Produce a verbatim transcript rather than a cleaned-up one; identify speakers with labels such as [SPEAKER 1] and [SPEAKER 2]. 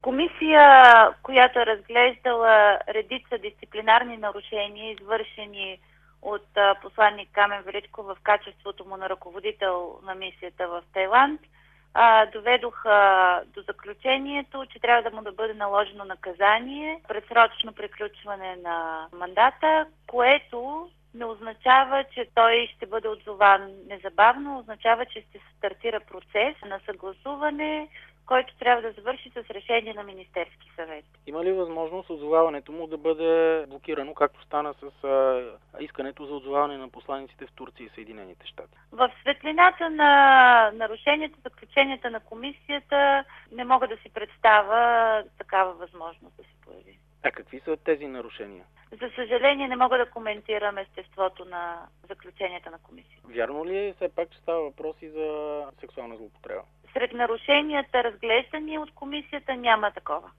[SPEAKER 1] Комисия, която е разглеждала редица дисциплинарни нарушения, извършени от посланник Камен Величков в качеството му на ръководител на мисията в Тайланд, доведоха до заключението, че трябва да му да бъде наложено наказание, предсрочно приключване на мандата, което не означава, че той ще бъде отзован незабавно, означава, че ще стартира процес на съгласуване, който трябва да завърши с решение на Министерски съвет.
[SPEAKER 2] Има ли възможност отзоваването му да бъде блокирано, както стана с а, искането за отзоваване на посланиците в Турция и Съединените щати?
[SPEAKER 1] В светлината на нарушенията, заключенията на комисията не мога да си представя такава възможност да се появи.
[SPEAKER 2] А какви са тези нарушения?
[SPEAKER 1] За съжаление не мога да коментирам естеството на заключенията на комисията.
[SPEAKER 2] Вярно ли е все пак, че става въпроси за сексуална злоупотреба?
[SPEAKER 1] Сред нарушенията, разглеждани от комисията, няма такова.